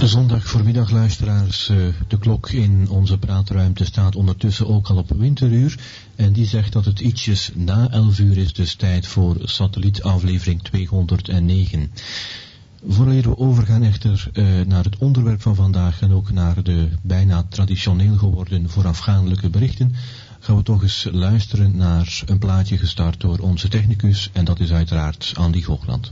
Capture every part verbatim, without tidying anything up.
Zondag voormiddag, luisteraars. De klok in onze praatruimte staat ondertussen ook al op winteruur. En die zegt dat het ietsjes na elf uur is, dus tijd voor satellietaflevering tweehonderdnegen. Voordat we overgaan echter uh, naar het onderwerp van vandaag en ook naar de bijna traditioneel geworden voorafgaandelijke berichten, gaan we toch eens luisteren naar een plaatje gestart door onze technicus, en dat is uiteraard Andy Googland.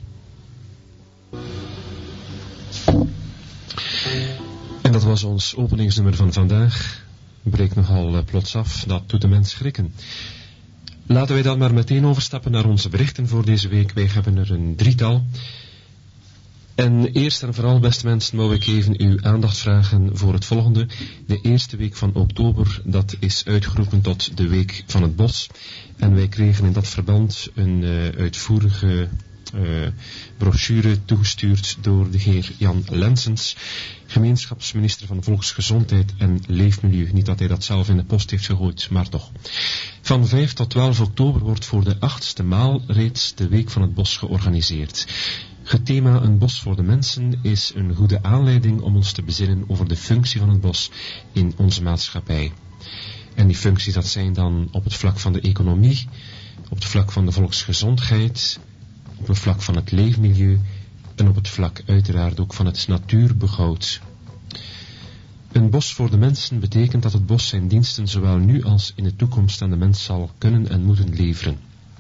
En dat was ons openingsnummer van vandaag. Breekt nogal uh, plots af, dat doet de mens schrikken. Laten wij dan maar meteen overstappen naar onze berichten voor deze week. Wij hebben er een drietal. En eerst en vooral, beste mensen, wou ik even uw aandacht vragen voor het volgende. De eerste week van oktober, dat is uitgeroepen tot de Week van het Bos. En wij kregen in dat verband een uh, uitvoerige uh, brochure toegestuurd door de heer Jan Lensens, gemeenschapsminister van Volksgezondheid en Leefmilieu. Niet dat hij dat zelf in de post heeft gegooid, maar toch. Van vijf tot twaalf oktober wordt voor de achtste maal reeds de Week van het Bos georganiseerd. Het thema Een bos voor de mensen is een goede aanleiding om ons te bezinnen over de functie van het bos in onze maatschappij. En die functies, dat zijn dan op het vlak van de economie, op het vlak van de volksgezondheid, op het vlak van het leefmilieu en op het vlak uiteraard ook van het natuurbehoud. Een bos voor de mensen betekent dat het bos zijn diensten zowel nu als in de toekomst aan de mens zal kunnen en moeten leveren.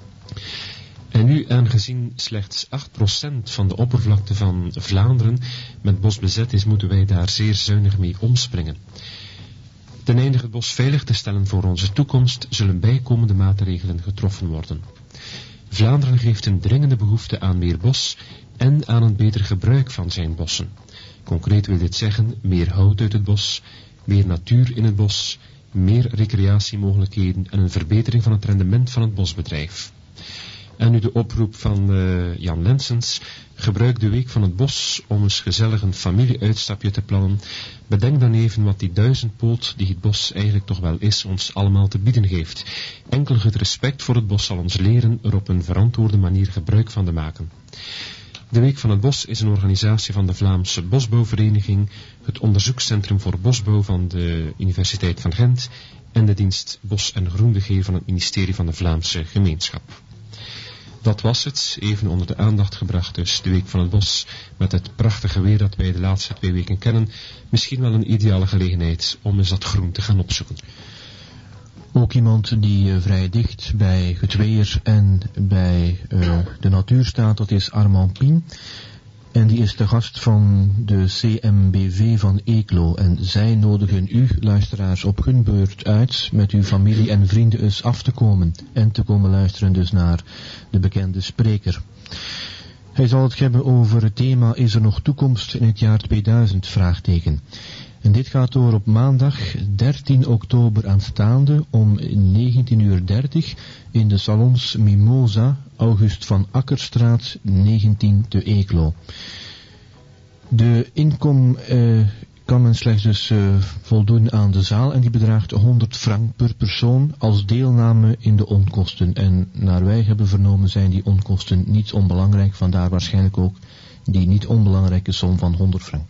En nu, aangezien slechts acht procent van de oppervlakte van Vlaanderen met bos bezet is, moeten wij daar zeer zuinig mee omspringen. Ten einde het bos veilig te stellen voor onze toekomst, zullen bijkomende maatregelen getroffen worden. Vlaanderen heeft een dringende behoefte aan meer bos en aan een beter gebruik van zijn bossen. Concreet wil dit zeggen, meer hout uit het bos, meer natuur in het bos, meer recreatiemogelijkheden en een verbetering van het rendement van het bosbedrijf. En nu de oproep van uh, Jan Lensens. Gebruik de Week van het Bos om eens gezellig een familieuitstapje te plannen. Bedenk dan even wat die duizendpoot die het bos eigenlijk toch wel is, ons allemaal te bieden heeft. Enkel het respect voor het bos zal ons leren er op een verantwoorde manier gebruik van te maken. De Week van het Bos is een organisatie van de Vlaamse Bosbouwvereniging, het onderzoekscentrum voor bosbouw van de Universiteit van Gent en de dienst Bos en Groenbegeer van het ministerie van de Vlaamse Gemeenschap. Dat was het, even onder de aandacht gebracht dus, de Week van het Bos, met het prachtige weer dat wij de laatste twee weken kennen, misschien wel een ideale gelegenheid om eens dat groen te gaan opzoeken. Ook iemand die uh, vrij dicht bij het weer en bij uh, de natuur staat, dat is Armand Pien. En die is de gast van de C M B V van Eeklo. En zij nodigen u, luisteraars, op hun beurt uit met uw familie en vrienden eens af te komen. En te komen luisteren dus naar de bekende spreker. Hij zal het hebben over het thema Is er nog toekomst in het jaar tweeduizend? Vraagteken. En dit gaat door op maandag dertien oktober aanstaande om negentien uur dertig in de salons Mimosa, August van Akkerstraat negentien te Eeklo. De inkom eh, kan men slechts dus uh, voldoen aan de zaal en die bedraagt honderd frank per persoon als deelname in de onkosten. En naar wij hebben vernomen zijn die onkosten niet onbelangrijk, vandaar waarschijnlijk ook die niet onbelangrijke som van honderd frank.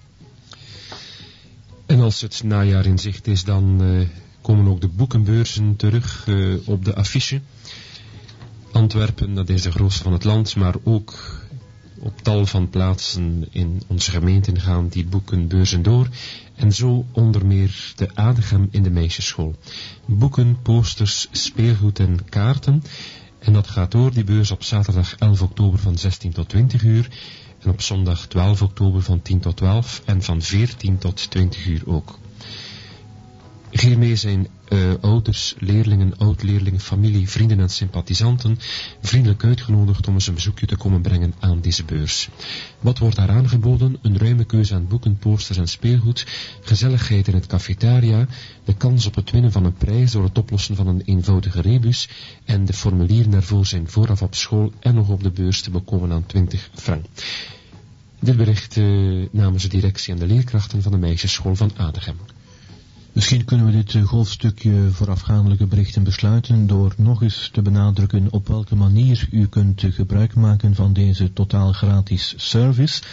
En als het najaar in zicht is, dan uh, komen ook de boekenbeurzen terug uh, op de affiche. Antwerpen, dat is de grootste van het land, maar ook op tal van plaatsen in onze gemeenten gaan die boekenbeurzen door. En zo onder meer de Adegem in de meisjesschool. Boeken, posters, speelgoed en kaarten. En dat gaat door, die beurs op zaterdag elf oktober van zestien tot twintig uur. En op zondag twaalf oktober van tien tot twaalf en van veertien tot twintig uur ook. Hiermee zijn uh, ouders, leerlingen, oud-leerlingen, familie, vrienden en sympathisanten vriendelijk uitgenodigd om eens een bezoekje te komen brengen aan deze beurs. Wat wordt daar aangeboden? Een ruime keuze aan boeken, posters en speelgoed, gezelligheid in het cafetaria, de kans op het winnen van een prijs door het oplossen van een eenvoudige rebus en de formulieren daarvoor zijn vooraf op school en nog op de beurs te bekomen aan twintig frank. Dit bericht uh, namens de directie en de leerkrachten van de meisjesschool van Adegem. Misschien kunnen we dit golfstukje voorafgaandelijke berichten besluiten door nog eens te benadrukken op welke manier u kunt gebruik maken van deze totaal gratis service.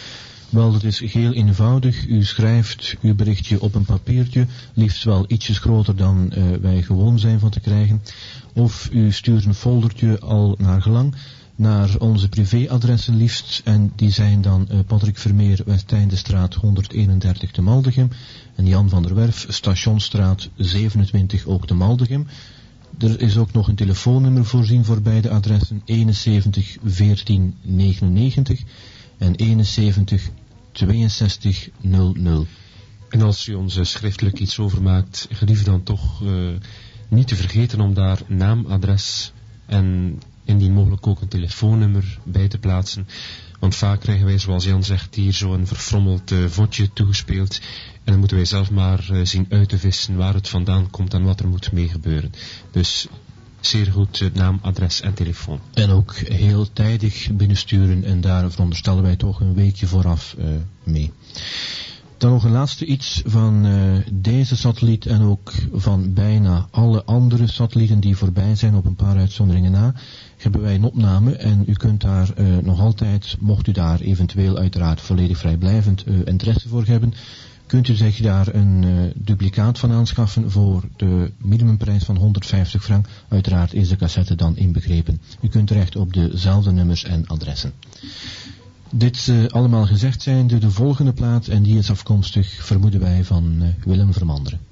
Wel, dat is heel eenvoudig. U schrijft uw berichtje op een papiertje, liefst wel ietsjes groter dan uh, wij gewoon zijn van te krijgen. Of u stuurt een foldertje al naar gelang naar onze privéadressen liefst. En die zijn dan uh, Patrick Vermeer, Westeinde-straat honderdeenendertig te Maldegem. En Jan van der Werf, Stationsstraat zevenentwintig ook te Maldegem. Er is ook nog een telefoonnummer voorzien voor beide adressen, eenenzeventig veertien negenennegentig en eenenzeventig tweeënzestig nul nul. En als u ons schriftelijk iets overmaakt, gelief dan toch uh, niet te vergeten om daar naam, adres en indien mogelijk ook een telefoonnummer bij te plaatsen. Want vaak krijgen wij, zoals Jan zegt, hier zo'n verfrommeld uh, vodje toegespeeld. En dan moeten wij zelf maar uh, zien uit te vissen waar het vandaan komt en wat er moet mee gebeuren. Dus zeer goed uh, naam, adres en telefoon. En ook heel tijdig binnensturen en daar veronderstellen wij toch een weekje vooraf uh, mee. Dan nog een laatste iets van uh, deze satelliet en ook van bijna alle andere satellieten die voorbij zijn op een paar uitzonderingen na, hebben wij een opname en u kunt daar uh, nog altijd, mocht u daar eventueel uiteraard volledig vrijblijvend uh, interesse voor hebben, kunt u zich daar een uh, duplicaat van aanschaffen voor de minimumprijs van honderdvijftig frank. Uiteraard is de cassette dan inbegrepen. U kunt terecht op dezelfde nummers en adressen. Dit uh, allemaal gezegd zijnde, de volgende plaat, en die is afkomstig, vermoeden wij, van uh, Willem Vermanderen.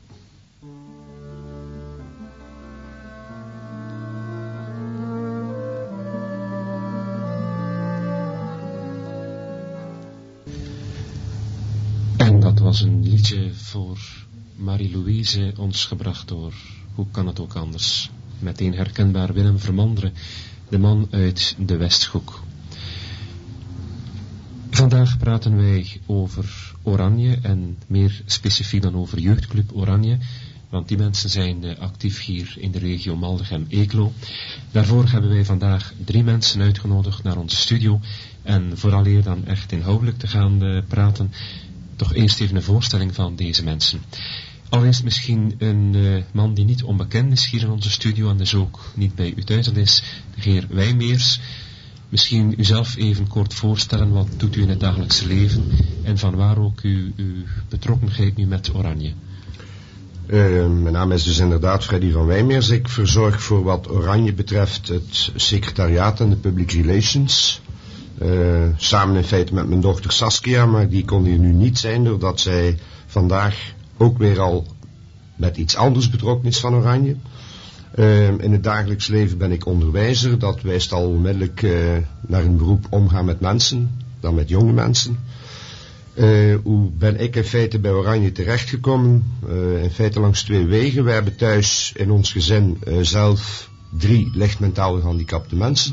En dat was een liedje voor Marie-Louise, ons gebracht door, hoe kan het ook anders, meteen herkenbaar Willem Vermanderen, de man uit de Westhoek. Vandaag praten wij over Oranje en meer specifiek dan over Jeugdclub Oranje, want die mensen zijn uh, actief hier in de regio Maldegem-Eeklo. Daarvoor hebben wij vandaag drie mensen uitgenodigd naar onze studio en vooraleer dan echt inhoudelijk te gaan uh, praten, toch eerst even een voorstelling van deze mensen. Allereerst misschien een uh, man die niet onbekend is hier in onze studio en dus ook niet bij u thuis, dat is de heer Wijmeers. Misschien uzelf even kort voorstellen, wat doet u in het dagelijkse leven en van waar ook uw, uw betrokkenheid nu met Oranje? Uh, mijn naam is dus inderdaad Freddy van Wijmeers. Ik verzorg voor wat Oranje betreft het secretariaat en de public relations. Uh, samen in feite met mijn dochter Saskia, maar die kon hier nu niet zijn doordat zij vandaag ook weer al met iets anders betrokken is van Oranje. Uh, in het dagelijks leven ben ik onderwijzer. Dat wijst al onmiddellijk uh, naar een beroep omgaan met mensen, dan met jonge mensen. Uh, hoe ben ik in feite bij Oranje terechtgekomen? Uh, in feite langs twee wegen. We hebben thuis in ons gezin uh, zelf drie licht mentaal gehandicapte mensen.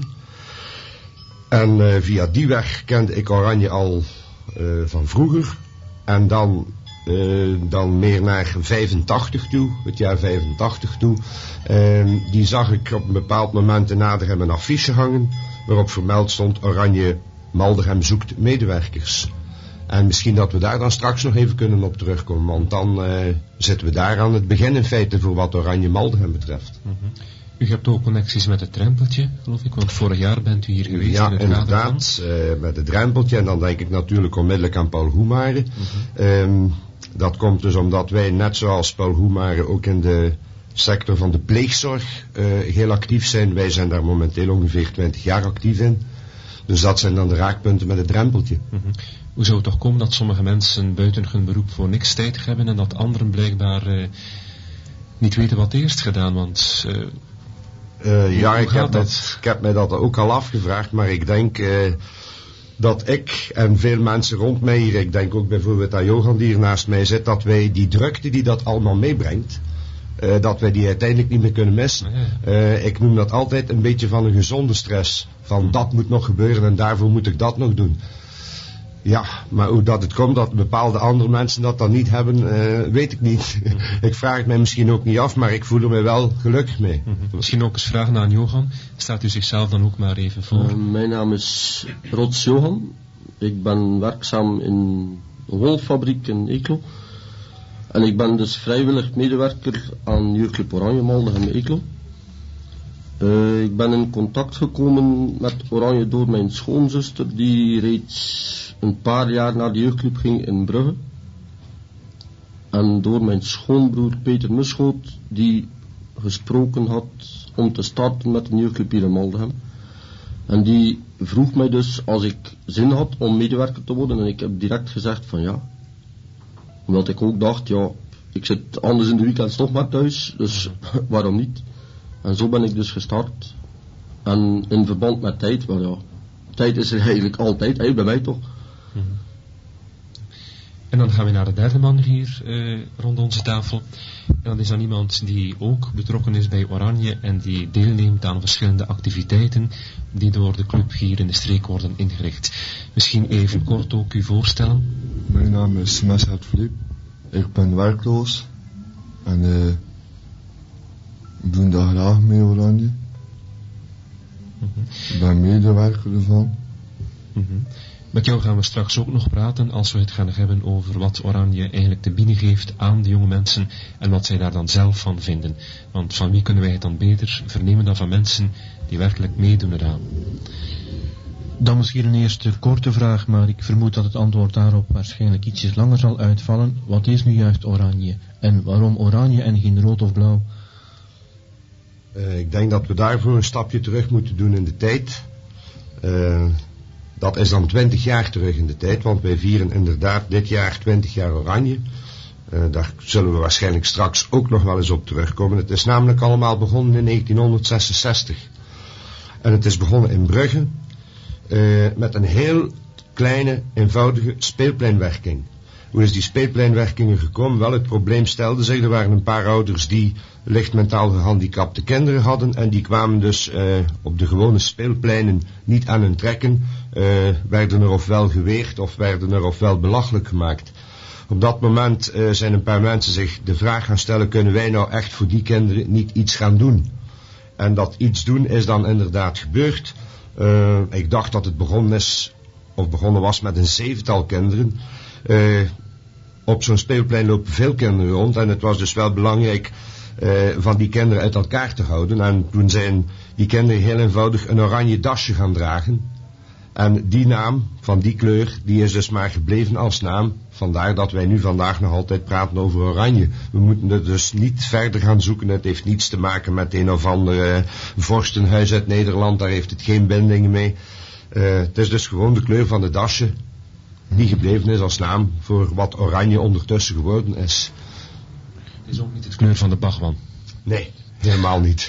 En uh, via die weg kende ik Oranje al uh, van vroeger. En dan, uh, dan meer naar vijfentachtig toe, het jaar vijfentachtig toe. Uh, die zag ik op een bepaald moment in Adegem een affiche hangen, waarop vermeld stond: Oranje Maldegem zoekt medewerkers. En misschien dat we daar dan straks nog even kunnen op terugkomen, want dan uh, zitten we daar aan het begin in feite voor wat Oranje Maldegem betreft. Mm-hmm. U hebt ook connecties met het drempeltje, geloof ik, want vorig jaar bent u hier geweest. Ja, in het inderdaad, uh, met het drempeltje, en dan denk ik natuurlijk onmiddellijk aan Paul Hoemare. Mm-hmm. Um, dat komt dus omdat wij, net zoals Paul Hoemare, ook in de sector van de pleegzorg uh, heel actief zijn. Wij zijn daar momenteel ongeveer twintig jaar actief in. Dus dat zijn dan de raakpunten met het drempeltje. Mm-hmm. Hoe zou het toch komen dat sommige mensen buiten hun beroep voor niks tijd hebben en dat anderen blijkbaar uh, niet weten wat eerst gedaan, want... Uh, uh, ja, ik heb, dat? ik heb mij dat ook al afgevraagd, maar ik denk uh, dat ik en veel mensen rond mij hier, ik denk ook bijvoorbeeld aan Johan die hier naast mij zit, dat wij die drukte die dat allemaal meebrengt, Uh, dat wij die uiteindelijk niet meer kunnen missen. Uh, ik noem dat altijd een beetje van een gezonde stress. Van dat moet nog gebeuren en daarvoor moet ik dat nog doen. Ja, maar hoe dat het komt dat bepaalde andere mensen dat dan niet hebben, uh, weet ik niet. Ik vraag het mij misschien ook niet af, maar ik voel er mij wel gelukkig mee. Mm-hmm. Misschien ook eens vragen aan Johan. Staat u zichzelf dan ook maar even voor? Uh, mijn naam is Rots Johan. Ik ben werkzaam in een wolfabriek in Eeklo. En ik ben dus vrijwillig medewerker aan Jeugdclub Oranje Maldegem Eeklo. Uh, ik ben in contact gekomen met Oranje door mijn schoonzuster, die reeds een paar jaar naar de jeugdclub ging in Brugge. En door mijn schoonbroer Peter Muschoot, die gesproken had om te starten met een jeugdclub hier in Maldegem. En die vroeg mij dus als ik zin had om medewerker te worden, en ik heb direct gezegd van ja. Omdat ik ook dacht, ja, ik zit anders in de weekends nog maar thuis, dus waarom niet? En zo ben ik dus gestart. En in verband met tijd, wel ja, tijd is er eigenlijk altijd, hey, bij mij toch. Mm-hmm. En dan gaan we naar de derde man hier uh, rond onze tafel. En dat is dan iemand die ook betrokken is bij Oranje en die deelneemt aan verschillende activiteiten die door de club hier in de streek worden ingericht. Misschien even kort ook u voorstellen. Mijn naam is Meshat Filip. Ik ben werkloos en uh, ik doe daar graag mee Oranje. Mm-hmm. Ik ben medewerker ervan. Mm-hmm. Met jou gaan we straks ook nog praten als we het gaan hebben over wat Oranje eigenlijk te bieden geeft aan de jonge mensen en wat zij daar dan zelf van vinden. Want van wie kunnen wij het dan beter vernemen dan van mensen die werkelijk meedoen eraan? Dan misschien een eerste korte vraag, maar ik vermoed dat het antwoord daarop waarschijnlijk ietsjes langer zal uitvallen. Wat is nu juist Oranje? En waarom Oranje en geen rood of blauw? Uh, ik denk dat we daarvoor een stapje terug moeten doen in de tijd. Uh, dat is dan twintig jaar terug in de tijd, want wij vieren inderdaad dit jaar twintig jaar Oranje. Uh, daar zullen we waarschijnlijk straks ook nog wel eens op terugkomen. Het is namelijk allemaal begonnen in negentienhonderdzesenzestig. En het is begonnen in Brugge uh, met een heel kleine, eenvoudige speelpleinwerking. Hoe is die speelpleinwerking er gekomen? Wel, het probleem stelde zich, er waren een paar ouders die licht mentaal gehandicapte kinderen hadden en die kwamen dus uh, op de gewone speelpleinen niet aan hun trekken, uh, werden er ofwel geweerd of werden er ofwel belachelijk gemaakt. Op dat moment uh, zijn een paar mensen zich de vraag gaan stellen, kunnen wij nou echt voor die kinderen niet iets gaan doen? En dat iets doen is dan inderdaad gebeurd. Uh, ik dacht dat het begonnen is, of begonnen was met een zevental kinderen. Uh, op zo'n speelplein lopen veel kinderen rond en het was dus wel belangrijk uh, van die kinderen uit elkaar te houden. En toen zijn die kinderen heel eenvoudig een oranje dasje gaan dragen. En die naam van die kleur, die is dus maar gebleven als naam. Vandaar dat wij nu vandaag nog altijd praten over Oranje. We moeten het dus niet verder gaan zoeken. Het heeft niets te maken met een of ander uh, vorstenhuis uit Nederland. Daar heeft het geen bindingen mee. Uh, het is dus gewoon de kleur van de dasje die gebleven is als naam voor wat Oranje ondertussen geworden is. Het is ook niet de kleur van de Bagwan. Nee, helemaal niet.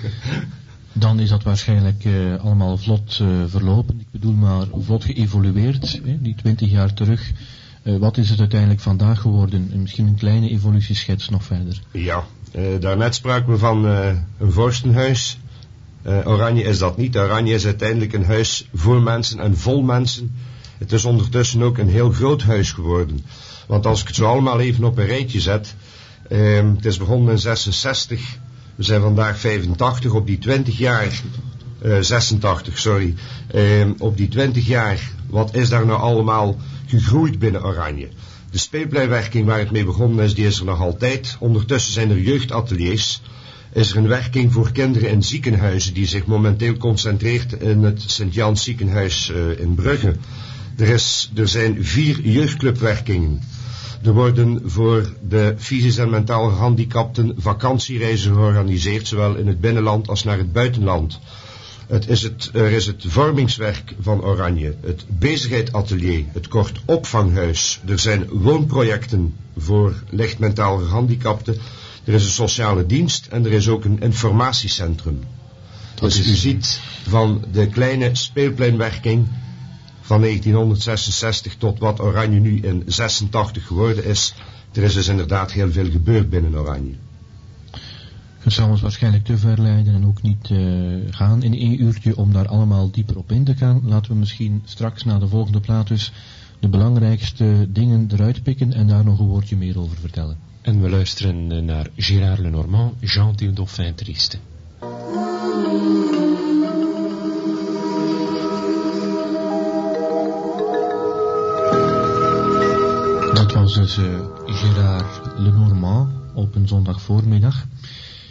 Dan is dat waarschijnlijk uh, allemaal vlot uh, verlopen. Ik bedoel maar vlot geëvolueerd, hè, die twintig jaar terug. Uh, wat is het uiteindelijk vandaag geworden? En misschien een kleine evolutieschets nog verder. Ja, uh, daarnet spraken we van uh, een vorstenhuis. Uh, Oranje is dat niet. Oranje is uiteindelijk een huis voor mensen en vol mensen. Het is ondertussen ook een heel groot huis geworden. Want als ik het zo allemaal even op een rijtje zet. Uh, het is begonnen in zesenzestig. We zijn vandaag vijfentachtig. Op die twintig jaar... Uh, zesentachtig, sorry. Uh, op die twintig jaar, wat is daar nou allemaal gegroeid binnen Oranje? De speelpleinwerking waar het mee begonnen is, die is er nog altijd. Ondertussen zijn er jeugdateliers. Is er een werking voor kinderen in ziekenhuizen die zich momenteel concentreert in het Sint-Jans ziekenhuis uh, in Brugge. Er, is, er zijn vier jeugdclubwerkingen. Er worden voor de fysisch en mentaal gehandicapten vakantiereizen georganiseerd, zowel in het binnenland als naar het buitenland. Het is het, er is het vormingswerk van Oranje, het bezigheidsatelier, het kort opvanghuis. Er zijn woonprojecten voor licht mentaal gehandicapten. Er is een sociale dienst en er is ook een informatiecentrum. Dus u ziet van de kleine speelpleinwerking van negentienhonderdzesenzestig tot wat Oranje nu in zesentachtig geworden is. Er is dus inderdaad heel veel gebeurd binnen Oranje. Het zou ons waarschijnlijk te ver leiden en ook niet uh, gaan in één uurtje om daar allemaal dieper op in te gaan. Laten we misschien straks na de volgende plaat dus de belangrijkste dingen eruit pikken en daar nog een woordje meer over vertellen. En we luisteren naar Gérard Lenormand, Gentil Dauphin Triste. Dat was dus uh, Gérard Lenormand op een zondag voormiddag.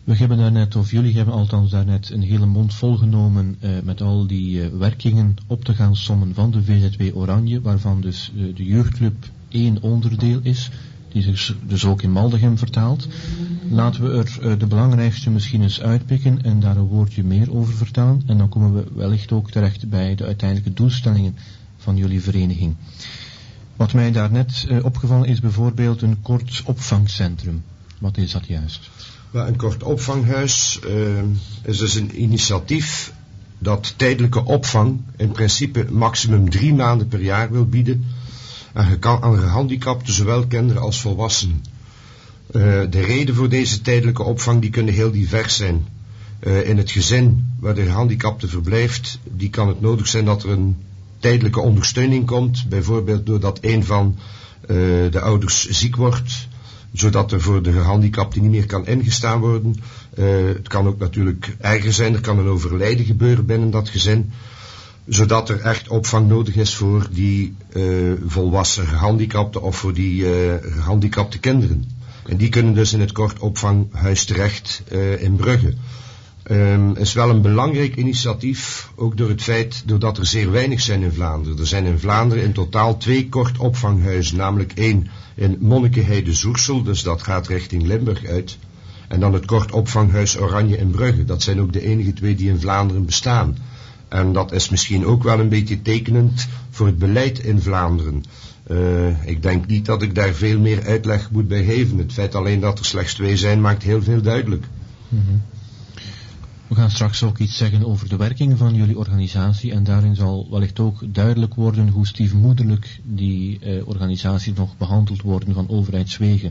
We hebben daarnet, of jullie hebben althans daarnet, een hele mond volgenomen uh, met al die uh, werkingen op te gaan sommen van de V Z W Oranje, waarvan dus uh, de jeugdclub één onderdeel is, die zich dus ook in Maldegem vertaalt. Laten we er uh, de belangrijkste misschien eens uitpikken en daar een woordje meer over vertellen. En dan komen we wellicht ook terecht bij de uiteindelijke doelstellingen van jullie vereniging. Wat mij daarnet uh, opgevallen is bijvoorbeeld een kort opvangcentrum. Wat is dat juist? Een kort opvanghuis uh, is dus een initiatief dat tijdelijke opvang in principe maximum drie maanden per jaar wil bieden aan, aan gehandicapten, zowel kinderen als volwassenen. Uh, de reden voor deze tijdelijke opvang die kunnen heel divers zijn. Uh, in het gezin waar de gehandicapte verblijft, die kan het nodig zijn dat er een tijdelijke ondersteuning komt, bijvoorbeeld doordat een van uh, de ouders ziek wordt, zodat er voor de gehandicapte niet meer kan ingestaan worden. Uh, het kan ook natuurlijk erger zijn, er kan een overlijden gebeuren binnen dat gezin, zodat er echt opvang nodig is voor die uh, volwassen gehandicapten of voor die uh, gehandicapte kinderen. En die kunnen dus in het kort opvanghuis terecht uh, in Brugge. Um, is wel een belangrijk initiatief, ook door het feit, doordat er zeer weinig zijn in Vlaanderen. Er zijn in Vlaanderen in totaal twee kort opvanghuizen, namelijk één in Monnikenheide-Zoersel, dus dat gaat richting Limburg uit. En dan het kort opvanghuis Oranje in Brugge. Dat zijn ook de enige twee die in Vlaanderen bestaan. En dat is misschien ook wel een beetje tekenend voor het beleid in Vlaanderen. Uh, ik denk niet dat ik daar veel meer uitleg moet bij geven. Het feit alleen dat er slechts twee zijn maakt heel veel duidelijk. Mm-hmm. We gaan straks ook iets zeggen over de werking van jullie organisatie en daarin zal wellicht ook duidelijk worden hoe stiefmoederlijk die uh, organisaties nog behandeld worden van overheidswegen.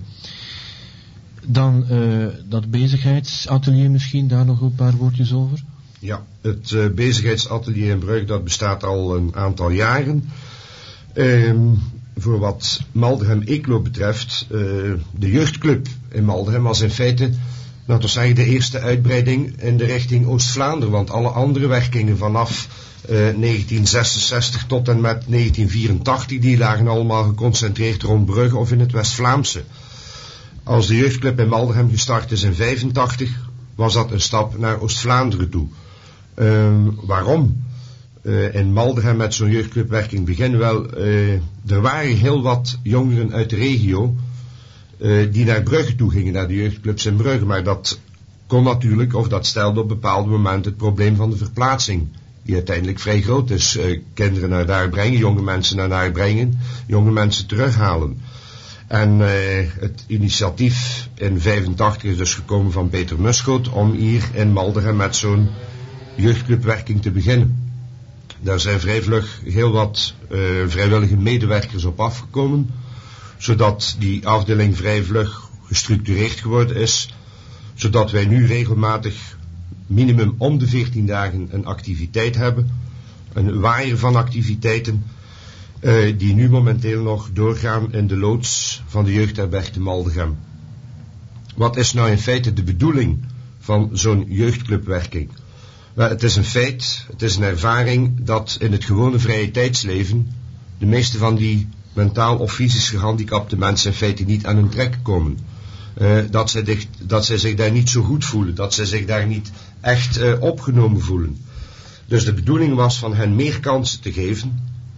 Dan uh, dat bezigheidsatelier misschien, daar nog een paar woordjes over? Ja, het uh, bezigheidsatelier in Brugge dat bestaat al een aantal jaren. Um, voor wat Maldegem-Eeklo betreft, uh, de jeugdclub in Maldegem was in feite, laten we zeggen, de eerste uitbreiding in de richting Oost-Vlaanderen, want alle andere werkingen vanaf uh, negentien zesenzestig tot en met negentien vierentachtig, die lagen allemaal geconcentreerd rond Brugge of in het West-Vlaamse. Als de jeugdclub in Maldegem gestart is in vijfentachtig, was dat een stap naar Oost-Vlaanderen toe. Uh, waarom? Uh, in Maldegem met zo'n jeugdclubwerking beginnen wel, uh, er waren heel wat jongeren uit de regio uh, die naar Brugge toe gingen, naar de jeugdclubs in Brugge, maar dat kon natuurlijk, of dat stelde op bepaalde momenten het probleem van de verplaatsing, die uiteindelijk vrij groot is. Uh, kinderen naar daar brengen, jonge mensen naar daar brengen, jonge mensen terughalen. En uh, het initiatief in vijfentachtig is dus gekomen van Peter Muschoot om hier in Maldegem met zo'n jeugdclubwerking te beginnen. Daar zijn vrij vlug heel wat uh, vrijwillige medewerkers op afgekomen, zodat die afdeling vrij vlug gestructureerd geworden is, zodat wij nu regelmatig minimum om de veertien dagen een activiteit hebben, een waaier van activiteiten, uh, die nu momenteel nog doorgaan in de loods van de jeugdherberg te Maldegem. Wat is nou in feite de bedoeling van zo'n jeugdclubwerking? Wel, het is een feit, het is een ervaring dat in het gewone vrije tijdsleven de meeste van die mentaal of fysisch gehandicapte mensen in feite niet aan hun trek komen. Uh, dat, zij dicht, dat zij zich daar niet zo goed voelen, dat zij zich daar niet echt uh, opgenomen voelen. Dus de bedoeling was van hen meer kansen te geven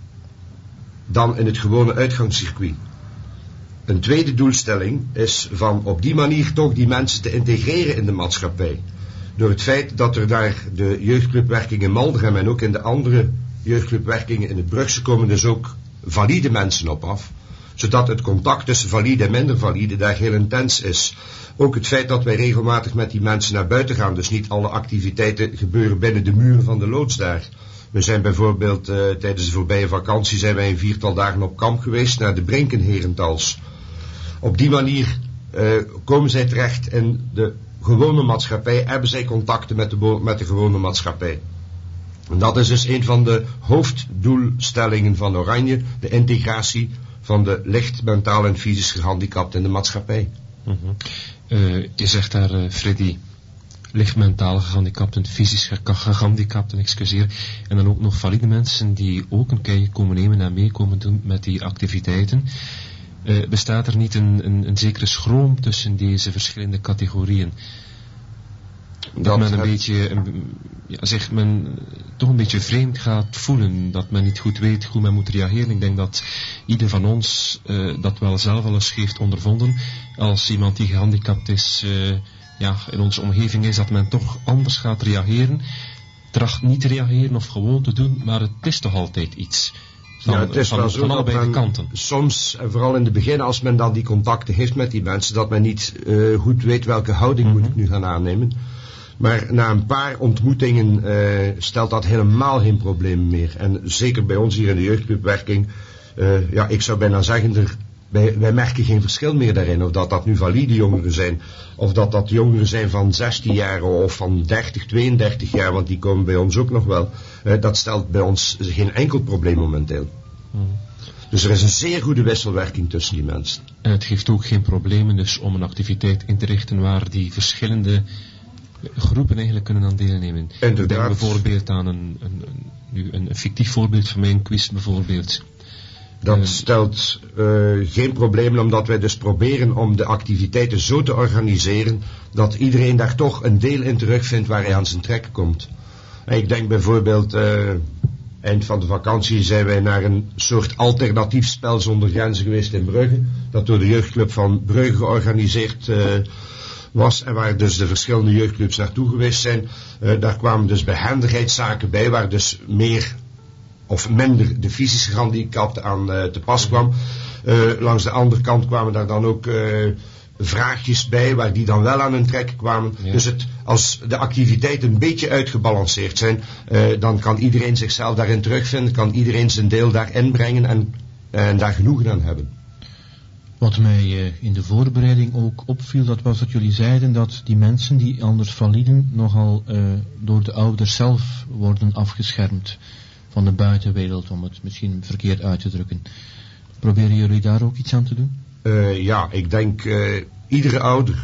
dan in het gewone uitgangscircuit. Een tweede doelstelling is van op die manier toch die mensen te integreren in de maatschappij. Door het feit dat er daar de jeugdclubwerking in Maldegem en ook in de andere jeugdclubwerkingen in het Brugse komen dus ook valide mensen op af. Zodat het contact tussen valide en minder valide daar heel intens is. Ook het feit dat wij regelmatig met die mensen naar buiten gaan. Dus niet alle activiteiten gebeuren binnen de muren van de loods daar. We zijn bijvoorbeeld uh, tijdens de voorbije vakantie zijn wij een viertal dagen op kamp geweest naar de Brinkenherentals. Op die manier uh, komen zij terecht in de gewone maatschappij, hebben zij contacten met de, met de gewone maatschappij. En dat is dus een van de hoofddoelstellingen van Oranje, de integratie van de licht mentaal en fysisch gehandicapten in de maatschappij. Mm-hmm. uh, je zegt daar, uh, Freddy, licht mentaal gehandicapten, fysisch gehandicapten, excuseer, en dan ook nog valide mensen die ook een kijkje komen nemen en mee komen doen met die activiteiten. Uh, bestaat er niet een, een, een zekere schroom tussen deze verschillende categorieën? Dat, Dat men een het- beetje, een, ja, zich men toch een beetje vreemd gaat voelen, dat men niet goed weet hoe men moet reageren. Ik denk dat ieder van ons uh, dat wel zelf al eens heeft ondervonden. Als iemand die gehandicapt is, uh, ja, in onze omgeving is, dat men toch anders gaat reageren. Tracht niet te reageren of gewoon te doen, maar het is toch altijd iets. Van, ja, het is van, wel van zo dat allebei de men kanten. soms, en vooral in het begin, als men dan die contacten heeft met die mensen, dat men niet uh, goed weet welke houding Mm-hmm. moet ik nu gaan aannemen. Maar na een paar ontmoetingen uh, stelt dat helemaal geen probleem meer. En zeker bij ons hier in de jeugdclubwerking, uh, ja, ik zou bijna zeggen, er, wij, wij merken geen verschil meer daarin. Of dat dat nu valide jongeren zijn, of dat dat jongeren zijn van zestien jaar of van dertig, tweeëndertig jaar, want die komen bij ons ook nog wel. Uh, dat stelt bij ons geen enkel probleem momenteel. Mm. Dus er is een zeer goede wisselwerking tussen die mensen. En het geeft ook geen problemen dus om een activiteit in te richten waar die verschillende groepen eigenlijk kunnen aan deelnemen. Inderdaad. Ik denk bijvoorbeeld aan een, een, een, nu een, een fictief voorbeeld van mijn quiz bijvoorbeeld. Dat Uh, stelt uh, geen probleem, omdat wij dus proberen om de activiteiten zo te organiseren dat iedereen daar toch een deel in terugvindt waar hij aan zijn trek komt. En ik denk bijvoorbeeld, uh, eind van de vakantie zijn wij naar een soort alternatief spel zonder grenzen geweest in Brugge, dat door de jeugdclub van Brugge georganiseerd uh, was en waar dus de verschillende jeugdclubs naartoe geweest zijn. Uh, daar kwamen dus behendigheidszaken bij, waar dus meer of minder de fysische gehandicapten aan uh, te pas kwam. Uh, langs de andere kant kwamen daar dan ook uh, vraagjes bij waar die dan wel aan hun trek kwamen. Ja. Dus het, als de activiteiten een beetje uitgebalanceerd zijn, uh, dan kan iedereen zichzelf daarin terugvinden, kan iedereen zijn deel daarin brengen en, en daar genoegen aan hebben. Wat mij uh, in de voorbereiding ook opviel, dat was dat jullie zeiden dat die mensen die anders validen nogal uh, door de ouders zelf worden afgeschermd van de buitenwereld, om het misschien verkeerd uit te drukken. Proberen jullie daar ook iets aan te doen? Uh, ja, ik denk uh, iedere ouder,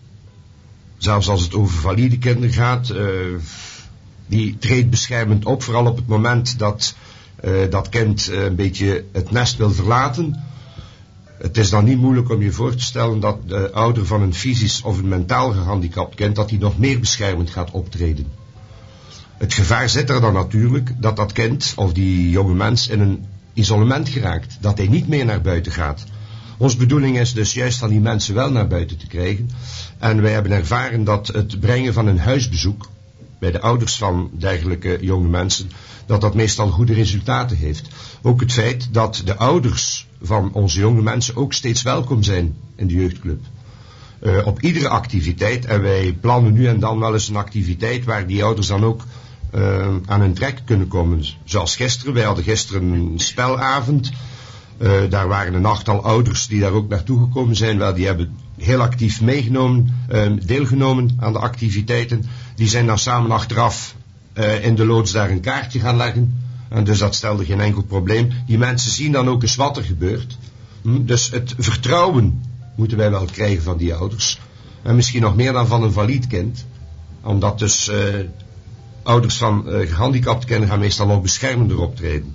zelfs als het over valide kinderen gaat, uh, die treedt beschermend op, vooral op het moment dat uh, dat kind uh, een beetje het nest wil verlaten. Het is dan niet moeilijk om je voor te stellen dat de ouder van een fysisch of een mentaal gehandicapt kind, dat die nog meer beschermend gaat optreden. Het gevaar zit er dan natuurlijk dat dat kind of die jonge mens in een isolement geraakt, dat hij niet meer naar buiten gaat. Onze bedoeling is dus juist van die mensen wel naar buiten te krijgen. En wij hebben ervaren dat het brengen van een huisbezoek bij de ouders van dergelijke jonge mensen, dat dat meestal goede resultaten heeft. Ook het feit dat de ouders van onze jonge mensen ook steeds welkom zijn in de jeugdclub. Uh, op iedere activiteit, en wij plannen nu en dan wel eens een activiteit waar die ouders dan ook uh, aan hun trek kunnen komen. Zoals gisteren, wij hadden gisteren een spelavond. Uh, daar waren een achttal ouders die daar ook naartoe gekomen zijn. Wel, die hebben heel actief meegenomen, uh, deelgenomen aan de activiteiten. Die zijn dan samen achteraf uh, in de loods daar een kaartje gaan leggen. En dus dat stelde geen enkel probleem. Die mensen zien dan ook eens wat er gebeurt. Hm? Dus het vertrouwen moeten wij wel krijgen van die ouders. En misschien nog meer dan van een valide kind. Omdat dus uh, ouders van uh, gehandicapte kinderen gaan meestal nog beschermender optreden.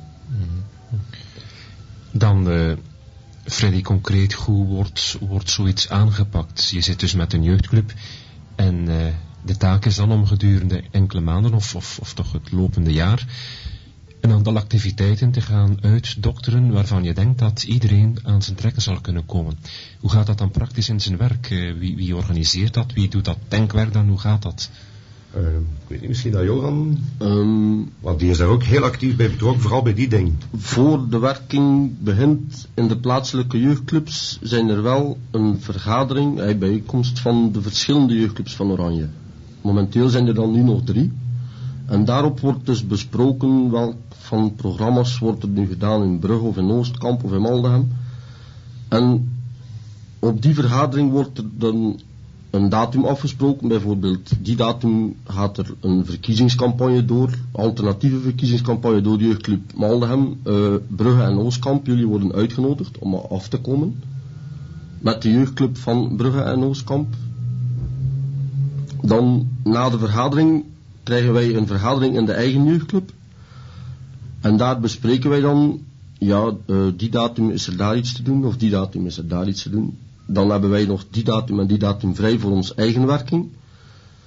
Dan, uh, Freddy, concreet, hoe wordt, wordt zoiets aangepakt? Je zit dus met een jeugdclub en uh, de taak is dan om gedurende enkele maanden of, of, of toch het lopende jaar een aantal activiteiten te gaan uitdokteren waarvan je denkt dat iedereen aan zijn trekken zal kunnen komen. Hoe gaat dat dan praktisch in zijn werk? Uh, wie, wie organiseert dat? Wie doet dat denkwerk dan? Hoe gaat dat? Uh, ik weet niet, misschien dat Johan, Um, want die is daar ook heel actief bij betrokken, vooral bij die dingen. voor de werking begint in de plaatselijke jeugdclubs zijn er wel een vergadering, een bijeenkomst van de verschillende jeugdclubs van Oranje. Momenteel zijn er dan nu nog drie. En daarop wordt dus besproken welk van programma's wordt er nu gedaan in Brugge of in Oostkamp of in Maldegem. En op die vergadering wordt er dan een datum afgesproken, bijvoorbeeld die datum gaat er een verkiezingscampagne door, alternatieve verkiezingscampagne door de jeugdclub Maldegem, uh, Brugge en Oostkamp. Jullie worden uitgenodigd om af te komen met de jeugdclub van Brugge en Oostkamp. Dan na de vergadering krijgen wij een vergadering in de eigen jeugdclub en daar bespreken wij dan, ja, uh, die datum is er daar iets te doen of die datum is er daar iets te doen. Dan hebben wij nog die datum en die datum vrij voor onze eigen werking.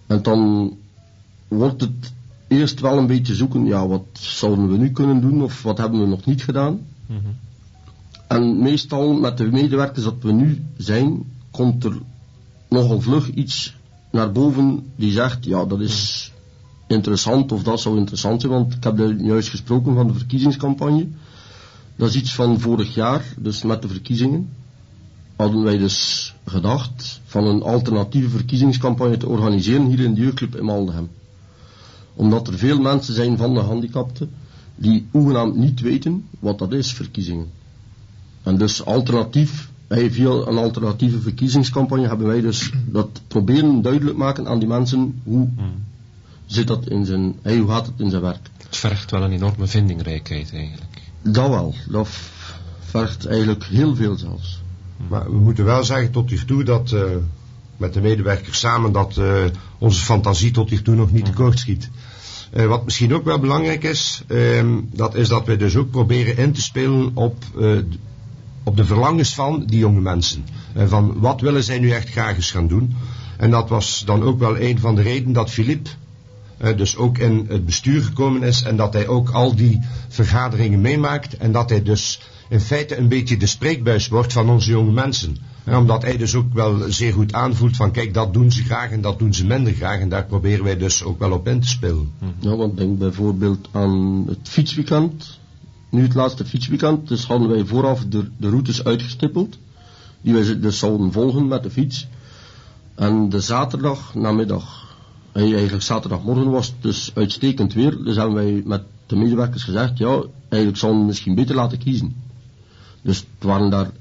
En dan wordt het eerst wel een beetje zoeken, ja, wat zouden we nu kunnen doen of wat hebben we nog niet gedaan. Mm-hmm. En meestal met de medewerkers dat we nu zijn, komt er nogal vlug iets naar boven die zegt, ja, dat is interessant of dat zou interessant zijn, want ik heb daar juist gesproken van de verkiezingscampagne. Dat is iets van vorig jaar, dus met de verkiezingen, hadden wij dus gedacht van een alternatieve verkiezingscampagne te organiseren hier in de jeugdclub in Maldegem. Omdat er veel mensen zijn van de gehandicapten die hoegenaamd niet weten wat dat is, verkiezingen. En dus alternatief, hey, via een alternatieve verkiezingscampagne hebben wij dus dat proberen duidelijk maken aan die mensen hoe Hmm. zit dat in zijn, hey, hoe gaat het in zijn werk. Het vergt wel een enorme vindingrijkheid eigenlijk. Dat wel, dat vergt eigenlijk heel veel zelfs. Maar we moeten wel zeggen tot hiertoe dat uh, met de medewerkers samen dat uh, onze fantasie tot hiertoe nog niet tekort schiet. Uh, wat misschien ook wel belangrijk is, uh, dat is dat wij dus ook proberen in te spelen op, uh, op de verlangens van die jonge mensen. Uh, van wat willen zij nu echt graag eens gaan doen. En dat was dan ook wel een van de redenen dat Philippe uh, dus ook in het bestuur gekomen is en dat hij ook al die vergaderingen meemaakt en dat hij dus in feite een beetje de spreekbuis wordt van onze jonge mensen. En omdat hij dus ook wel zeer goed aanvoelt van kijk, dat doen ze graag en dat doen ze minder graag. En daar proberen wij dus ook wel op in te spelen. Ja, want denk bijvoorbeeld aan het fietsweekend. Nu het laatste fietsweekend, dus hadden wij vooraf de, de routes uitgestippeld. Die wij dus zouden volgen met de fiets. En de zaterdag namiddag, eigenlijk zaterdagmorgen was het dus uitstekend weer. Dus hebben wij met de medewerkers gezegd, ja, eigenlijk zouden we misschien beter laten kiezen. Dus het waren daar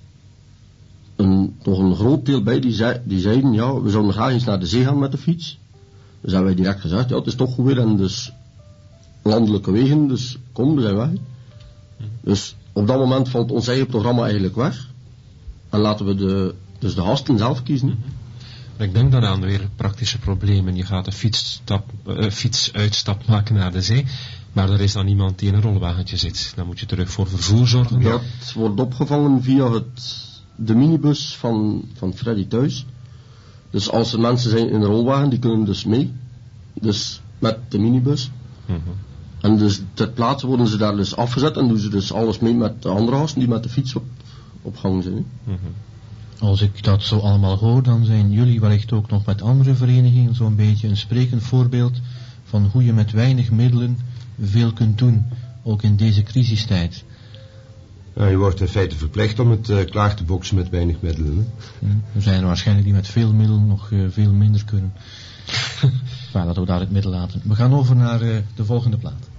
een, toch een groot deel bij die, zei, die zeiden, ja, we zouden graag eens naar de zee gaan met de fiets. Dus hebben wij direct gezegd, ja, het is toch goed weer en dus landelijke wegen, dus kom, we zijn weg. Dus op dat moment valt ons eigen programma eigenlijk weg. En laten we de, dus de gasten zelf kiezen. Ik denk dan aan weer praktische problemen. Je gaat een fietsstap, uh, fietsuitstap maken naar de zee, maar er is dan iemand die in een rolwagentje zit. Dan moet je terug voor vervoer zorgen. Dat wordt opgevangen via het, de minibus van, van Freddy thuis. Dus als er mensen zijn in een rolwagen, die kunnen dus mee. Dus met de minibus. Mm-hmm. En dus ter plaatse worden ze daar dus afgezet en doen ze dus alles mee met de andere gasten die met de fiets op, op gang zijn. Mm-hmm. Als ik dat zo allemaal hoor, dan zijn jullie wellicht ook nog met andere verenigingen zo'n beetje een sprekend voorbeeld van hoe je met weinig middelen veel kunt doen, ook in deze crisistijd. Ja, je wordt in feite verplicht om het uh, klaar te boksen met weinig middelen. Hè? Er zijn er waarschijnlijk die met veel middelen nog uh, veel minder kunnen. Maar laten we daar het middel laten. We gaan over naar uh, de volgende plaat.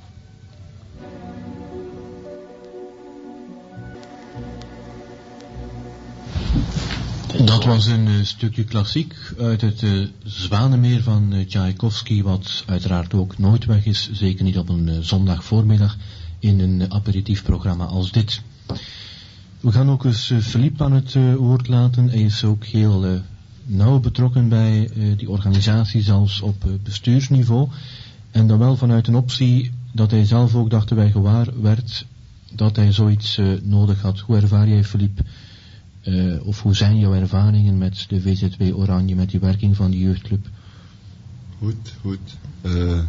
Dat was een uh, stukje klassiek uit het uh, Zwanemeer van uh, Tchaikovsky, wat uiteraard ook nooit weg is, zeker niet op een uh, zondagvoormiddag in een uh, aperitiefprogramma als dit. We gaan ook eens uh, Philippe aan het uh, woord laten. Hij is ook heel uh, nauw betrokken bij uh, die organisatie, zelfs op uh, bestuursniveau. En dan wel vanuit een optie dat hij zelf ook, dachten wij, gewaar werd dat hij zoiets uh, nodig had. Hoe ervaar jij, Philippe? Uh, of hoe zijn jouw ervaringen met de V Z W Oranje, met die werking van de jeugdclub? Goed, goed. Uh,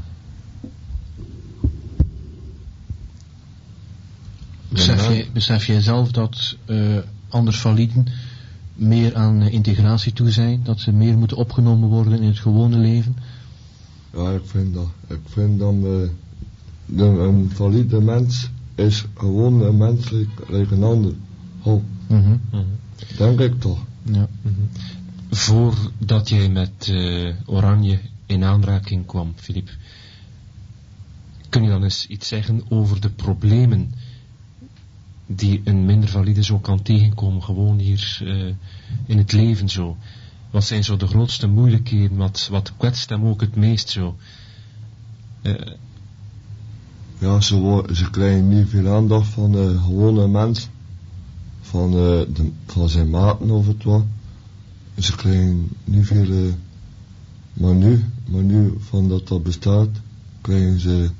besef, jij, besef jij zelf dat uh, anders validen meer aan uh, integratie toe zijn? Dat ze meer moeten opgenomen worden in het gewone leven? Ja, ik vind dat. Ik vind dat uh, de, een valide mens is gewoon een mens like een ander. Oh. Mm-hmm. Mm-hmm. Denk ik toch. Ja. Mm-hmm. Voordat jij met uh, Oranje in aanraking kwam, Philippe, kun je dan eens iets zeggen over de problemen die een minder valide zo kan tegenkomen, gewoon hier uh, in het leven zo? Wat zijn zo de grootste moeilijkheden? Wat, wat kwetst hem ook het meest zo? Uh, ja, ze, wo- ze krijgen niet veel aandacht van de gewone mens. Van, uh, de, van zijn maten of het wat. Ze krijgen niet veel, uh, maar nu, maar nu van dat dat bestaat, krijgen ze,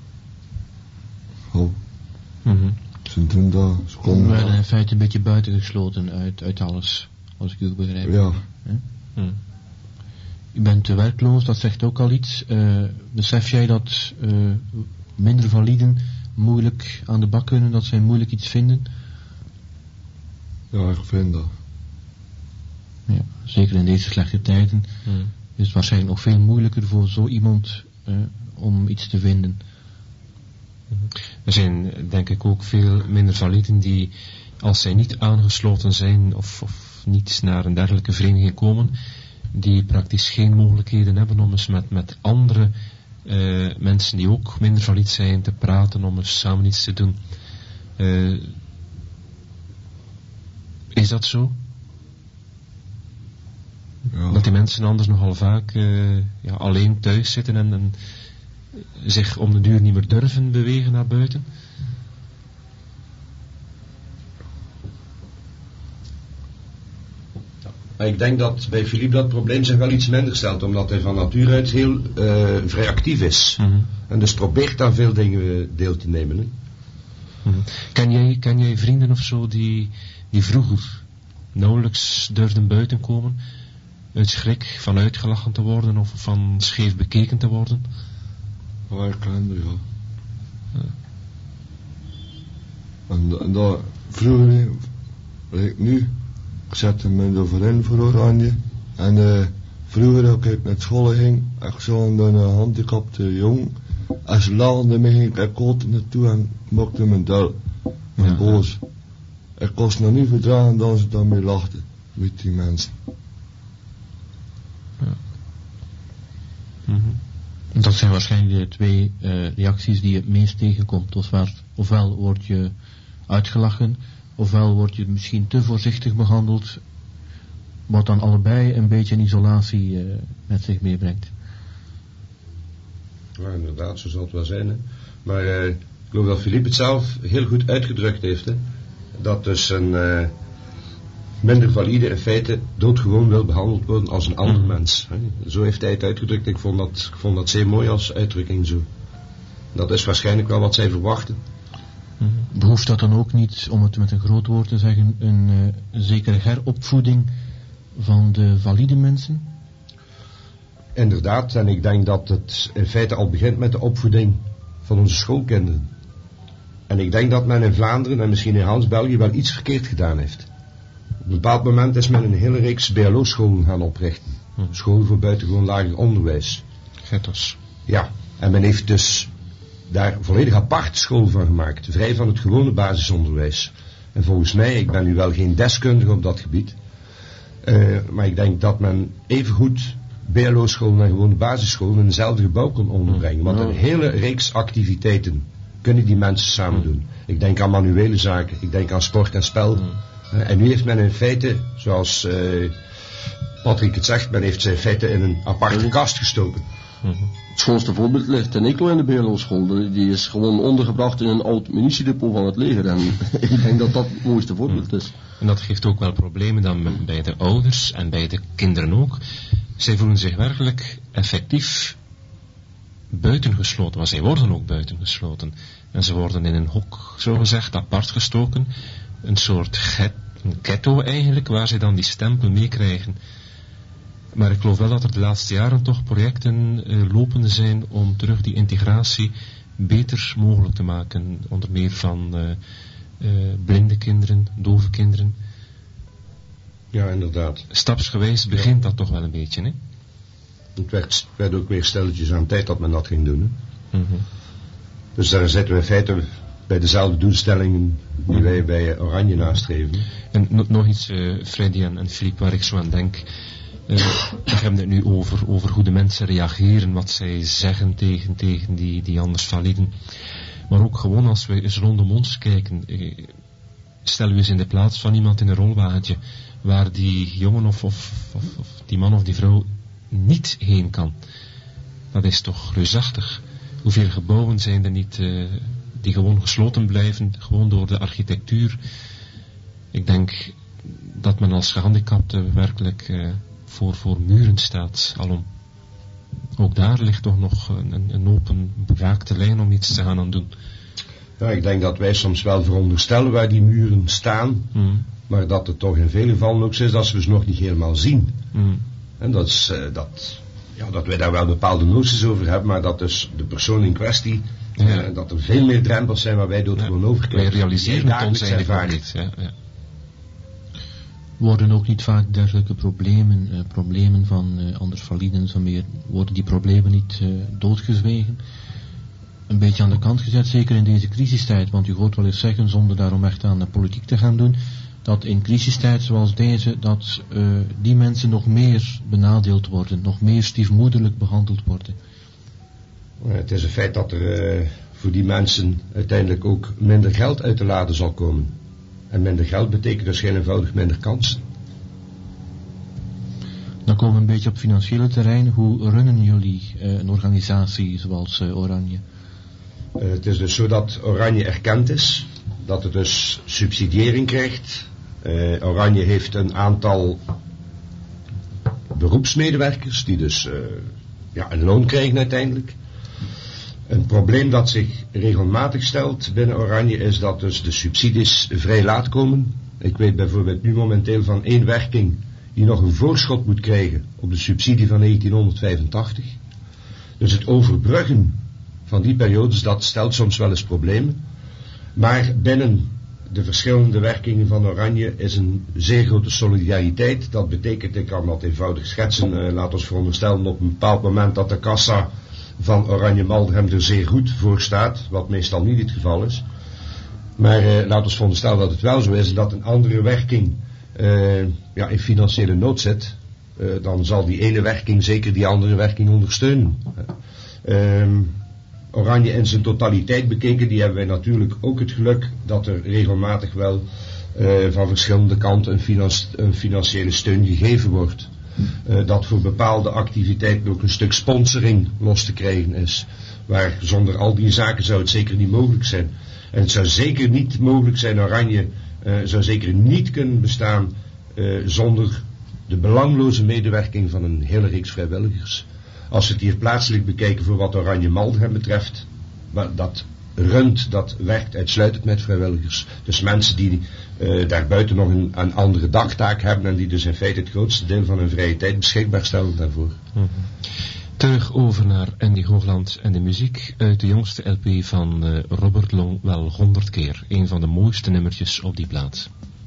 oh, mm-hmm. ze doen dat, ze We komen werden in daar. feite een beetje buitengesloten uit, uit alles, als ik u begrijp. Ja, Hè? Mm. U bent werkloos, dat zegt ook al iets. Uh, besef jij dat uh, minder validen moeilijk aan de bak kunnen, dat zij moeilijk iets vinden? Ja, ik vind dat. Ja, zeker in deze slechte tijden hmm. is het waarschijnlijk nog veel moeilijker voor zo iemand uh, om iets te vinden. Er zijn denk ik ook veel minder validen die, als zij niet aangesloten zijn of, of niet naar een dergelijke vereniging komen, die praktisch geen mogelijkheden hebben om eens met, met andere uh, mensen die ook minder valide zijn te praten, om eens samen iets te doen. Uh, is dat zo? Ja. Dat die mensen anders nogal vaak uh, ja, alleen thuis zitten en, en zich om de duur niet meer durven bewegen naar buiten? Ik denk dat bij Philippe dat probleem zich wel iets minder stelt, omdat hij van nature uit heel uh, vrij actief is. Mm-hmm. En dus probeert aan veel dingen deel te nemen. Hè? Mm-hmm. Ken jij, ken jij vrienden of zo die, die vroeger nauwelijks durfden buiten komen, uit schrik van uitgelachen te worden of van scheef bekeken te worden? Ja, ik ken er, ja. ja. En, en dat vroeger, like nu, ik zette me erover in voor Oranje. En uh, vroeger, als ik naar school ging, ik zag een gehandicapte jongen. En ze lachten me, ging ik altijd naartoe en maakte me dol. En ja. boos. Ik kon het nog niet verdragen dat ze daarmee lachten, met die mensen. Ja. Mm-hmm. Dat zijn waarschijnlijk de twee uh, reacties die je het meest tegenkomt. Ofwel, ofwel word je uitgelachen, ofwel word je misschien te voorzichtig behandeld, wat dan allebei een beetje een isolatie uh, met zich meebrengt. Ja, inderdaad, zo zal het wel zijn. Hè. Maar uh, ik geloof dat Philippe het zelf heel goed uitgedrukt heeft. Hè. Dat dus een uh, minder valide in feite doodgewoon wil behandeld worden als een ander mm. mens. Hè. Zo heeft hij het uitgedrukt. Ik vond dat, ik vond dat zeer mooi als uitdrukking zo. Dat is waarschijnlijk wel wat zij verwachten. Behoeft dat dan ook niet, om het met een groot woord te zeggen, een, uh, een zekere heropvoeding van de valide mensen? Inderdaad, en ik denk dat het in feite al begint met de opvoeding van onze schoolkinderen. En ik denk dat men in Vlaanderen en misschien in Hans België wel iets verkeerd gedaan heeft. Op een bepaald moment is men een hele reeks B L O-scholen gaan oprichten. Hm. Scholen voor buitengewoon lager onderwijs. Ghettos. Ja, en men heeft dus daar volledig apart school van gemaakt, vrij van het gewone basisonderwijs. En volgens mij, ik ben nu wel geen deskundige op dat gebied, uh, maar ik denk dat men evengoed B L O-scholen en gewone basisscholen in hetzelfde gebouw kon onderbrengen. Want een hele reeks activiteiten kunnen die mensen samen doen. Ik denk aan manuele zaken, ik denk aan sport en spel. Uh, en nu heeft men in feite, zoals uh, Patrick het zegt, men heeft ze in feite in een aparte kast gestoken. Mm-hmm. Het schoonste voorbeeld ligt in Eeklo in de B L O-school. Die is gewoon ondergebracht in een oud munitiedepot van het leger. En ik denk dat dat het mooiste voorbeeld is. En dat geeft ook wel problemen dan bij de ouders en bij de kinderen ook. Zij voelen zich werkelijk effectief buitengesloten. Maar zij worden ook buitengesloten. En ze worden in een hok, zogezegd, apart gestoken. Een soort get, een ghetto eigenlijk, waar zij dan die stempel meekrijgen. Maar ik geloof wel dat er de laatste jaren toch projecten uh, lopende zijn om terug die integratie beter mogelijk te maken. Onder meer van uh, uh, blinde kinderen, dove kinderen. Ja, inderdaad. Stapsgewijs begint ja. dat toch wel een beetje, hè? Het werd, werd ook weer stelletjes aan tijd dat men dat ging doen, hè? Mm-hmm. Dus daar zitten we in feite bij dezelfde doelstellingen die mm-hmm. wij bij Oranje nastreven. En no- nog iets, uh, Freddy en, en Philippe, waar ik zo aan denk. Uh, we hebben het nu over, over hoe de mensen reageren, wat zij zeggen tegen, tegen die, die anders validen. Maar ook gewoon als we eens rondom ons kijken, uh, stellen we eens in de plaats van iemand in een rolwagentje, waar die jongen of, of, of, of die man of die vrouw niet heen kan. Dat is toch reusachtig. Hoeveel gebouwen zijn er niet uh, die gewoon gesloten blijven, gewoon door de architectuur. Ik denk dat men als gehandicapte werkelijk uh, voor, voor muren staat, alom. Ook daar ligt toch nog een, een open bewaakte lijn om iets te gaan aan doen. Ja, ik denk dat wij soms wel veronderstellen waar die muren staan, mm. maar dat het toch in vele gevallen ook zo is dat we ze nog niet helemaal zien. Mm. En dat is uh, dat, ja, dat wij daar wel bepaalde noties over hebben, maar dat dus de persoon in kwestie, ja. uh, dat er veel meer drempels zijn waar wij dood ja. gewoon over wij realiseren het ons eigenlijk niet. Ja, ja. Worden ook niet vaak dergelijke problemen, uh, problemen van uh, anders valide en zo meer, worden die problemen niet uh, doodgezwegen? Een beetje aan de kant gezet, zeker in deze crisistijd, want u hoort wel eens zeggen, zonder daarom echt aan de politiek te gaan doen, dat in crisistijd zoals deze, dat uh, die mensen nog meer benadeeld worden, nog meer stiefmoederlijk behandeld worden. Het is een feit dat er uh, voor die mensen uiteindelijk ook minder geld uit de lade zal komen. En minder geld betekent dus geen eenvoudig minder kansen. Dan komen we een beetje op financiële terrein. Hoe runnen jullie uh, een organisatie zoals uh, Oranje? Uh, het is dus zo dat Oranje erkend is, dat het dus subsidiëring krijgt. Uh, Oranje heeft een aantal beroepsmedewerkers die dus uh, ja, een loon krijgen uiteindelijk. Een probleem dat zich regelmatig stelt binnen Oranje is dat dus de subsidies vrij laat komen. Ik weet bijvoorbeeld nu momenteel van één werking die nog een voorschot moet krijgen op de subsidie van negentienhonderdvijfentachtig. Dus het overbruggen van die periodes, dat stelt soms wel eens problemen. Maar binnen de verschillende werkingen van Oranje is een zeer grote solidariteit. Dat betekent, ik kan dat eenvoudig schetsen, uh, laat ons veronderstellen op een bepaald moment dat de kassa van Oranje Maldegem er zeer goed voor staat, wat meestal niet het geval is. Maar uh, laat ons veronderstellen dat het wel zo is, dat een andere werking uh, ja, in financiële nood zit, uh, dan zal die ene werking zeker die andere werking ondersteunen. Uh, Oranje in zijn totaliteit bekeken, die hebben wij natuurlijk ook het geluk dat er regelmatig wel uh, van verschillende kanten een, finance, een financiële steun gegeven wordt. Uh, dat voor bepaalde activiteiten ook een stuk sponsoring los te krijgen is. Waar zonder al die zaken zou het zeker niet mogelijk zijn. En het zou zeker niet mogelijk zijn, Oranje uh, zou zeker niet kunnen bestaan uh, zonder de belangloze medewerking van een hele reeks vrijwilligers. Als we het hier plaatselijk bekijken voor wat Oranje Maldegem betreft, maar dat runt, dat werkt uitsluitend met vrijwilligers. Dus mensen die uh, daarbuiten nog een, een andere dagtaak hebben en die dus in feite het grootste deel van hun vrije tijd beschikbaar stellen daarvoor. Mm-hmm. Terug over naar Andy Hoogland en de muziek uit de jongste L P van uh, Robert Long, wel honderd keer. Een van de mooiste nummertjes op die plaat.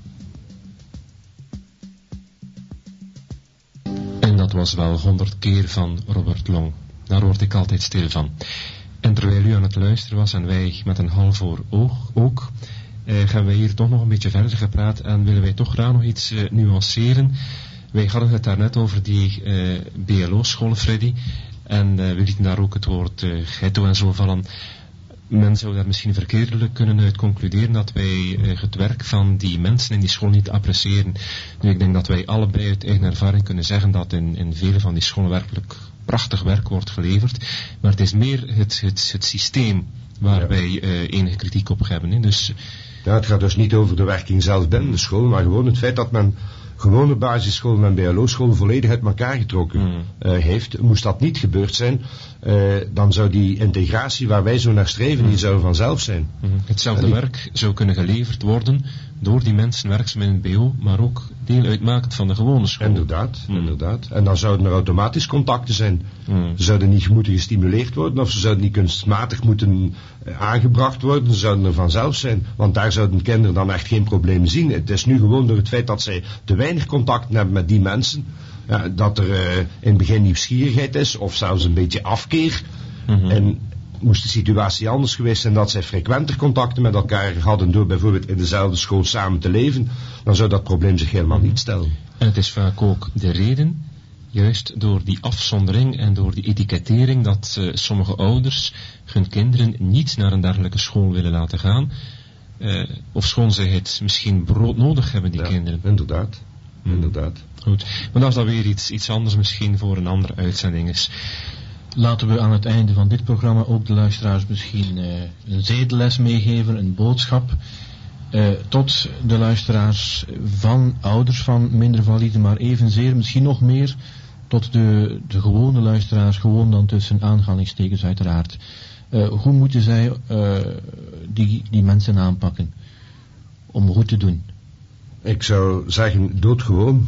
En dat was wel honderd keer van Robert Long. Daar word ik altijd stil van. En terwijl u aan het luisteren was en wij met een half oor oog ook, eh, gaan wij hier toch nog een beetje verder gepraat en willen wij toch graag nog iets eh, nuanceren. Wij hadden het daarnet over die eh, B L O-school, Freddy, en eh, we lieten daar ook het woord eh, ghetto en zo vallen. Men zou daar misschien verkeerdelijk kunnen uit concluderen dat wij uh, het werk van die mensen in die school niet appreciëren. Nu, ik denk dat wij allebei uit eigen ervaring kunnen zeggen dat in, in vele van die scholen werkelijk prachtig werk wordt geleverd. Maar het is meer het, het, het systeem waar ja. wij uh, enige kritiek op hebben. Hè. Dus, ja, het gaat dus niet over de werking zelf binnen de school, maar gewoon het feit dat men gewone basisscholen en B L O-scholen volledig uit elkaar getrokken mm. uh, heeft. Moest dat niet gebeurd zijn, uh, dan zou die integratie waar wij zo naar streven, mm. die zou vanzelf zijn. Mm. Hetzelfde die... werk zou kunnen geleverd worden door die mensen werkzaam in het B O, maar ook deel uitmakend van de gewone school. Inderdaad, mm. inderdaad. En dan zouden er automatisch contacten zijn. Mm. Ze zouden niet moeten gestimuleerd worden, of ze zouden niet kunstmatig moeten uh, aangebracht worden, ze zouden er vanzelf zijn. Want daar zouden kinderen dan echt geen probleem zien. Het is nu gewoon door het feit dat zij te weinig contact hebben met die mensen, ja, dat er uh, in het begin nieuwsgierigheid is, of zelfs een beetje afkeer. Mm-hmm. En moest de situatie anders geweest zijn dat zij frequenter contacten met elkaar hadden door bijvoorbeeld in dezelfde school samen te leven, dan zou dat probleem zich helemaal niet stellen. En het is vaak ook de reden, juist door die afzondering en door die etikettering, dat uh, sommige ouders hun kinderen niet naar een dergelijke school willen laten gaan, uh, of schoon ze het misschien broodnodig hebben, die ja, kinderen. Inderdaad, hmm. inderdaad. Goed, maar dat is dan weer iets, iets anders misschien voor een andere uitzending is. Laten we aan het einde van dit programma ook de luisteraars misschien uh, een zedenles meegeven, een boodschap uh, tot de luisteraars van ouders van minder valide, maar evenzeer, misschien nog meer, tot de, de gewone luisteraars, gewoon dan tussen aanhalingstekens uiteraard. Uh, hoe moeten zij uh, die, die mensen aanpakken om goed te doen? Ik zou zeggen, doodgewoon.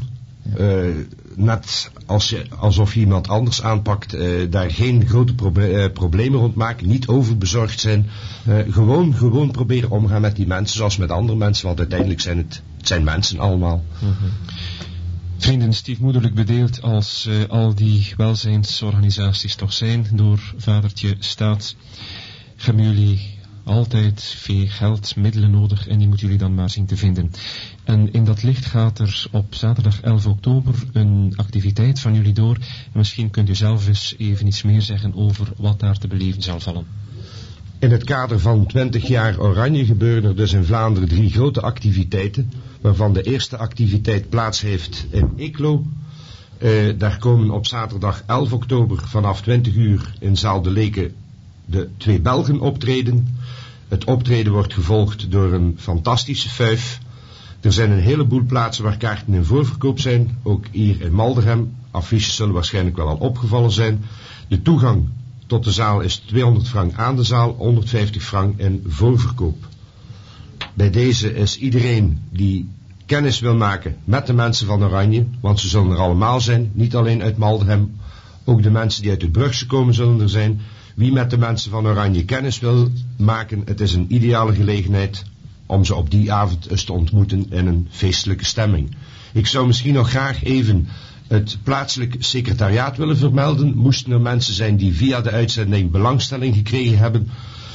uh, net als je, alsof je iemand anders aanpakt, uh, daar geen grote proble- uh, problemen rond maken, niet overbezorgd zijn. Uh, gewoon, gewoon proberen omgaan met die mensen zoals met andere mensen, want uiteindelijk zijn het, het zijn mensen allemaal. Mm-hmm. Vrienden, stiefmoederlijk bedeeld als uh, al die welzijnsorganisaties toch zijn door vadertje staat, hebben jullie altijd veel geld, middelen nodig en die moeten jullie dan maar zien te vinden. En in dat licht gaat er op zaterdag elf oktober een activiteit van jullie door. En misschien kunt u zelf eens even iets meer zeggen over wat daar te beleven zal vallen. In het kader van twintig jaar Oranje gebeuren er dus in Vlaanderen drie grote activiteiten, waarvan de eerste activiteit plaats heeft in Eeklo. Uh, daar komen op zaterdag elf oktober vanaf twintig uur in Zaal de Leke de twee Belgen optreden. Het optreden wordt gevolgd door een fantastische fuif. Er zijn een heleboel plaatsen waar kaarten in voorverkoop zijn, ook hier in Maldegem. Affiches zullen waarschijnlijk wel al opgevallen zijn. De toegang tot de zaal is tweehonderd frank aan de zaal, honderdvijftig frank in voorverkoop. Bij deze is iedereen die kennis wil maken met de mensen van Oranje, want ze zullen er allemaal zijn, niet alleen uit Maldegem, ook de mensen die uit het Brugse komen zullen er zijn. Wie met de mensen van Oranje kennis wil maken, het is een ideale gelegenheid om ze op die avond eens te ontmoeten in een feestelijke stemming. Ik zou misschien nog graag even het plaatselijk secretariaat willen vermelden. Moesten er mensen zijn die via de uitzending belangstelling gekregen hebben.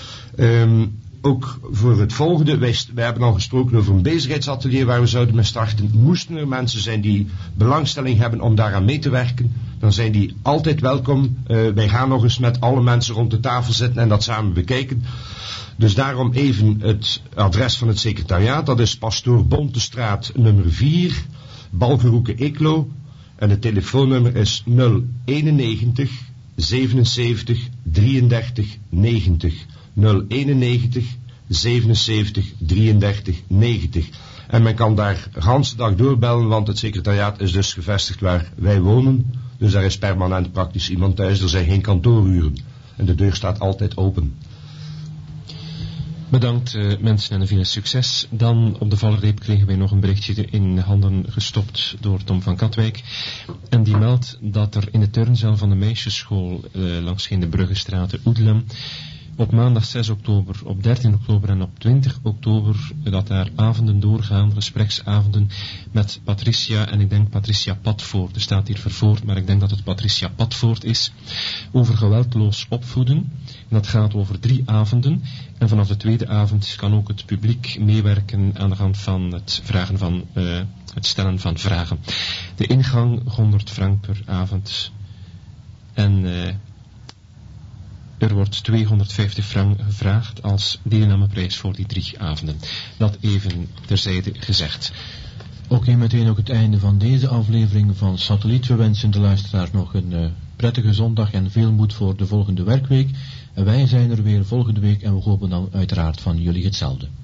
Um, ook voor het volgende, wij, wij hebben al gesproken over een bezigheidsatelier waar we zouden mee starten. Moesten er mensen zijn die belangstelling hebben om daaraan mee te werken, dan zijn die altijd welkom. Uh, wij gaan nog eens met alle mensen rond de tafel zitten en dat samen bekijken. Dus daarom even het adres van het secretariaat. Dat is Pastoor Bontestraat nummer vier, Balgeroeke Eeklo. En het telefoonnummer is nul eenennegentig zevenenzeventig drieëndertig negentig. nul eenennegentig zevenenzeventig drieëndertig negentig. En men kan daar de hele dag doorbellen, want het secretariaat is dus gevestigd waar wij wonen. Dus daar is permanent praktisch iemand thuis. Er zijn geen kantooruren. En de deur staat altijd open. Bedankt uh, mensen en veel succes. Dan op de valreep kregen wij nog een berichtje in handen gestopt door Tom van Katwijk. En die meldt dat er in de turnzaal van de meisjesschool uh, langs de Bruggestraat Oedelem op maandag zes oktober, op dertien oktober en op twintig oktober dat daar avonden doorgaan, gespreksavonden met Patricia en ik denk Patricia Padvoort. Er staat hier Vervoort, maar ik denk dat het Patricia Padvoort is. Over geweldloos opvoeden. En dat gaat over drie avonden. En vanaf de tweede avond kan ook het publiek meewerken aan de hand van het vragen van, uh, het stellen van vragen. De ingang honderd frank per avond. En uh, er wordt tweehonderdvijftig frank gevraagd als deelnameprijs voor die drie avonden. Dat even terzijde gezegd. Oké, okay, meteen ook het einde van deze aflevering van Satelliet. We wensen de luisteraars nog een uh, prettige zondag en veel moed voor de volgende werkweek. En wij zijn er weer volgende week en we hopen dan uiteraard van jullie hetzelfde.